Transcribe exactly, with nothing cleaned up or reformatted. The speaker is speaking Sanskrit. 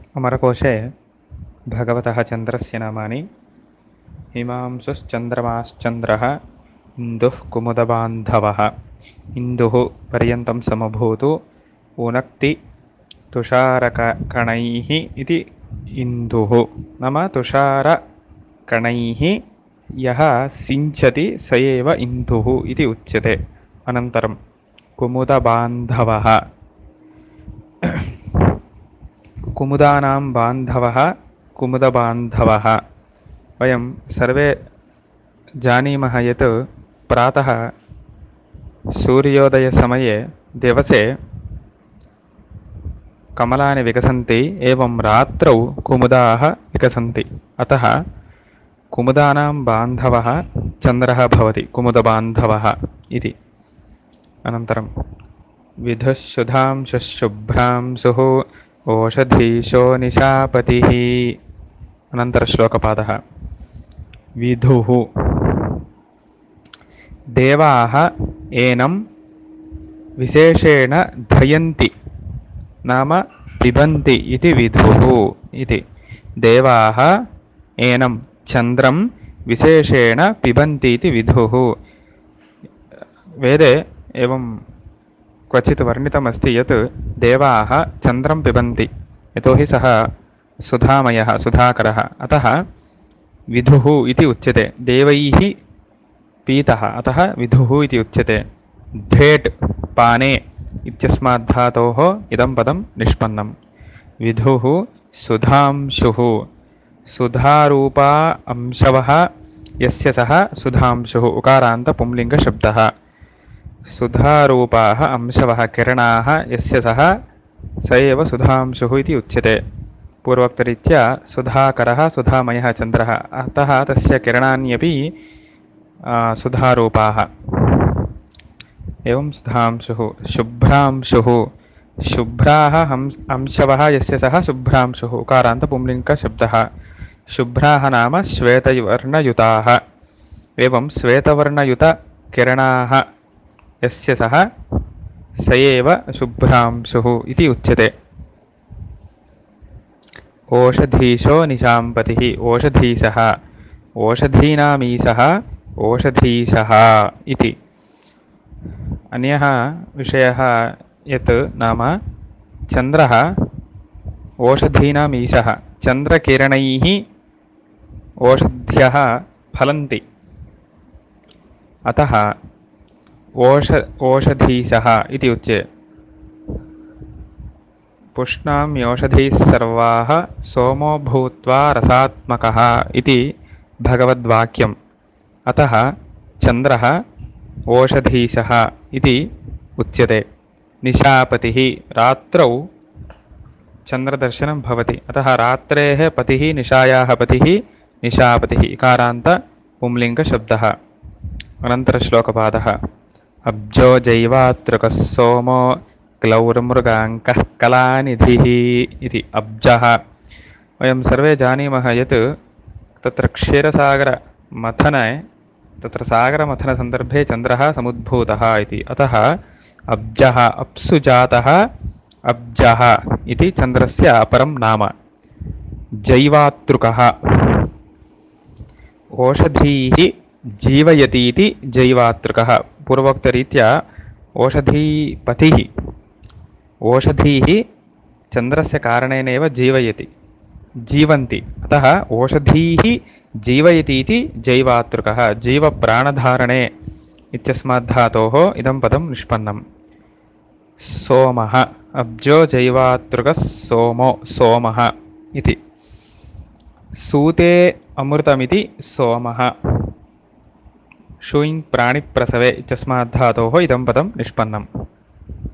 अमरकोशे भगवतः चन्द्रस्य नामानि हिमांशुश्चन्द्रमाश्चन्द्रः इन्दुः कुमुदबान्धवः इन्दुः पर्यन्तं समभूतु उनक्ति तुषारकणैः इति इन्दुः नाम तुषारकणैः यः सिञ्चति स एव इन्दुः इति उच्यते। अनन्तरं कुमुदबान्धवः कुमुदानां बान्धवः कुमुदबान्धवः। वयं सर्वे जानीमः यत् प्रातः सूर्योदयसमये दिवसे कमलानि विकसन्ति, एवं रात्रौ कुमुदाः विकसन्ति। अतः कुमुदानां बान्धवः चन्द्रः भवति, कुमुदबान्धवः इति। अनन्तरं विधुः सुधांशुः शुभ्रांशुः ओषधीशो निशापतिः। अनन्तरश्लोकपादः विधुः देवाः एनं विशेषेण धयन्ति नाम पिबन्ति इति विधुः इति। देवाः एनं चन्द्रं विशेषेण पिबन्ति इति विधुः। वेदे एवं क्वचित् वर्णितमस्ति यत् देवाः चन्द्रं पिबन्ति, यतोहि सः सुधामयः सुधाकरः, अतः विधुः इति उच्यते। देवैः पीतः अतः विधुः इति उच्यते। धेट् पाने इत्यस्मात् धातोः इदं पदं निष्पन्नं। विधुः सुधांशुः सुधारूपा अंशवः यस्य सः सुधांशुः उकारान्त पुंलिङ्गशब्दः। सुधारूपाः अंशवः किरणाः यस्य सः स एव सुधांशुः इति उच्यते। पूर्वोक्तरीत्या सुधाकरः सुधामयः चन्द्रः, अतः तस्य किरणान्यपि सुधारूपाः। एवं सुधांशुः शुभ्रांशुः शुभ्राः हंस अंशवः यस्य सः शुभ्रांशुः उकारान्त पुंलिङ्गशब्दः। शुभ्राः नाम श्वेतवर्णयुताः। एवं श्वेतवर्णयुतकिरणाः यस्य सः स एव शुभ्रांशुः इति उच्यते। ओषधीशो निशाम्पतिः ओषधीशः ओषधीनामीशः ओषधीशः इति। अन्यः विषयः यत् नाम चन्द्रः ओषधीनाम् ईशः। चन्द्रकिरणैः ओषध्यः फलन्ति, अतः ओष ओषधीशः इति उच्यते। पुष्णाम्योषधीः सर्वाः सोमो भूत्वा रसात्मकः इति भगवद्वाक्यम्। अतः चन्द्रः ओषधीशः इति उच्यते। निशापतिः रात्रौ चन्द्रदर्शनं भवति, अतः रात्रेः पतिः निशायाः पतिः निशापतिः इकारान्त पुंलिङ्गशब्दः। अनन्तरश्लोकपादः अब्जो जैवातृकः सोमो क्लौर्मृगाङ्कः कलानिधिः इति। अब्जः वयं सर्वे जानीमः यत् तत्र क्षीरसागरमथने तत्र सागरमथनसन्दर्भे चन्द्रः समुद्भूतः इति। अतः अब्जः अप्सु जातः अब्जः इति चन्द्रस्य अपरं नाम। जैवातृकः ओषधीः जीवयति इति जैवातृकः। पूर्वोक्तरीत्या ओषधीपतिः ओषधीः चन्द्रस्य कारणेनैव जीवयति जीवन्ति, अतः ओषधीः जीवयति इति जैवातृकः। जीवप्राणधारणे इत्यस्मात् धातोः इदं पदं निष्पन्नं। सोमः अब्जो जैवातृकः सोमो सोमः इति। सूते अमृतमिति सोमः। शूइङ् प्राणिप्रसवे इत्यस्मात् धातोः इदं पदं निष्पन्नं।